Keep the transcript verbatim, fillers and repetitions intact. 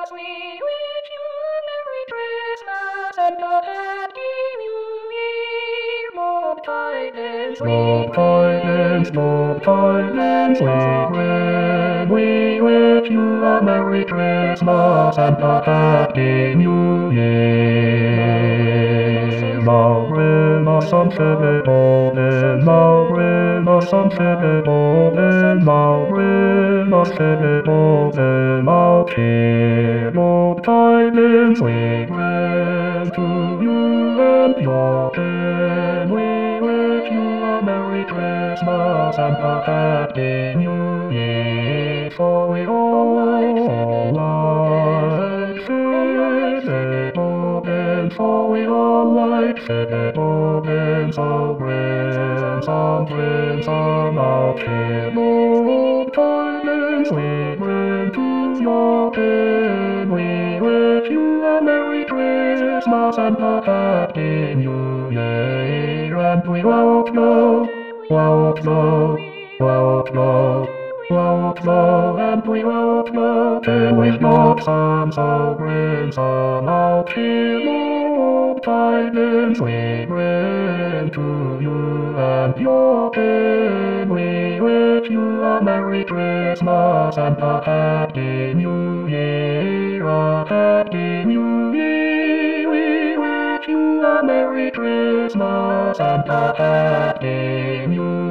We wish you a Merry Christmas and a Happy New Year. More tidings, more tidings, more tidings we bring. We wish you a Merry Christmas and a Happy New Year. Marina sunshine golden, Marina sunshine golden, Marina sunshine golden, out here. More tidings we bring to you and your kin. We wish you a Merry Christmas and a Happy New Year. For we all like sugar golden, for we all like sugar golden. So bring some, bring some out here. More tidings we bring to your kin. We wish you a Merry Christmas and a Happy New Year. And we won't know, won't know, won't know, won't know, and we won't know till we've got some. So bring some out here. More tidings we bring to you and your kin. We wish you a Merry Christmas and a Happy New Year. A Happy New Year. We wish you a Merry Christmas and a Happy New Year.